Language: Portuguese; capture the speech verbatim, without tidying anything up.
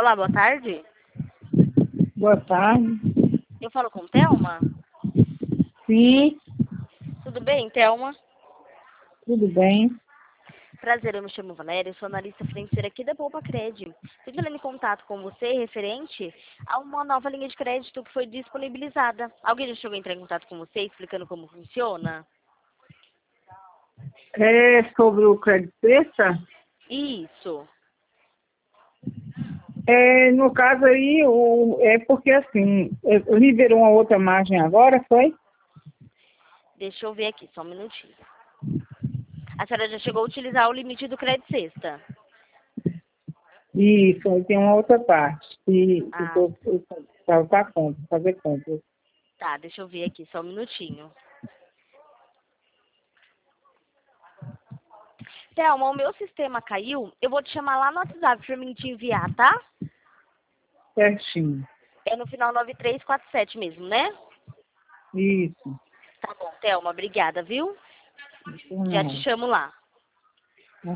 Olá, boa tarde. Boa tarde. Eu falo com Thelma? Sim, Tudo bem, Thelma? tudo bem. Prazer, eu me chamo Valéria, eu sou analista financeira aqui da Poupa Cred. Estou entrando em contato com você referente a uma nova linha de crédito que foi disponibilizada. Alguém já chegou a entrar em contato com você explicando como funciona? É sobre o crédito sexta? Isso. É, no caso aí, o, é porque assim, é, liberou uma outra margem agora, foi? Deixa eu ver aqui, só um minutinho. A senhora já chegou a utilizar o limite do crédito sexta? Isso, aí tem uma outra parte. E Ah, para compra, fazer compra. tá, deixa eu ver aqui, só um minutinho. Thelma, o meu sistema caiu. Eu vou te chamar lá no WhatsApp pra mim te enviar, tá? Certinho. É no final nove três quatro sete mesmo, né? Isso. Tá bom, Thelma, obrigada, viu? Não. Já te chamo lá.